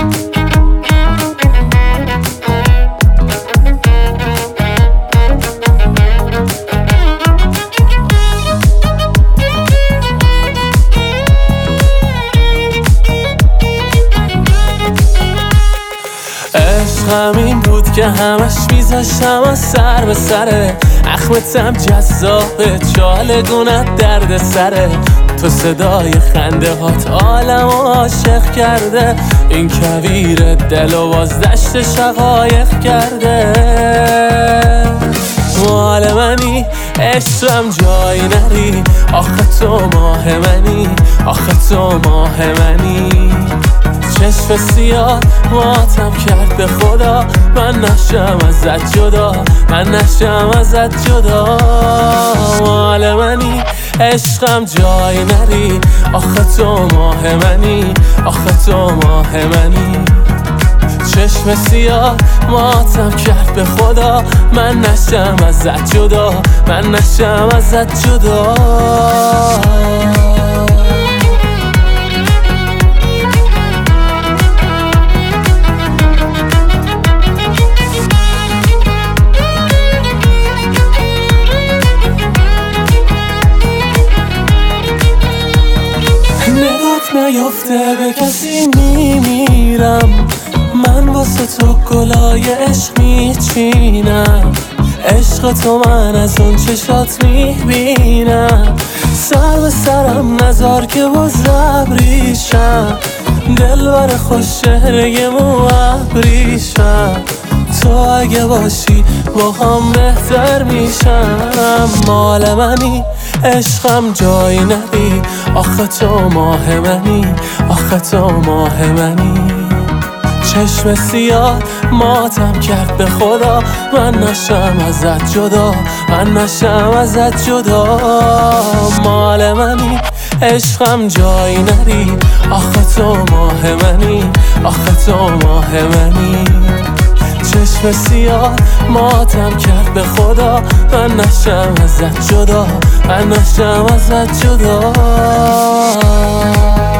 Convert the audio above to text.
همین بود که همش میذاشتم از سر به سره، اخمتم جذابه، چالگونت درد سره، تو صدای خنده هات عالم عاشق کرده، این کویر دل و باز دشت شقایق کرده. مال منی عشقم جای نری، آخه تو ماه منی، آخه تو ماه منی. چشم سیاه ماتم کرد به خدا، من نشم ازت جدا، من نشم ازت جدا. مال منی عشقم جای نری، آخه تو ماه منی، آخه تو ماه منی. چشم سیاه ماتم کرد به خدا، من نشم ازت جدا، من نشم ازت جدا. نیفته به کسی میمیرم، من واسه تو گلای عشق میچینم، عشق تو من از اون چشات میبینم. سر به سرم نذار که باز ابریشم، دلبر خوش چهره مو ابریشم. تو اگه باشی با هم بهتر میشم. مال منی عشقم جای نری، آخه تو ماه منی، آخه تو ماه منی. چشم سیاه ماتم کرد به خدا، من نشم ازت جدا، من نشم ازت جدا. مال منی عشقم جای نری، آخه تو ماه منی، آخه تو ماه منی. چشم سیاه ماتم کرد به خدا، من نشم ازت جدا، من نشم ازت جدا.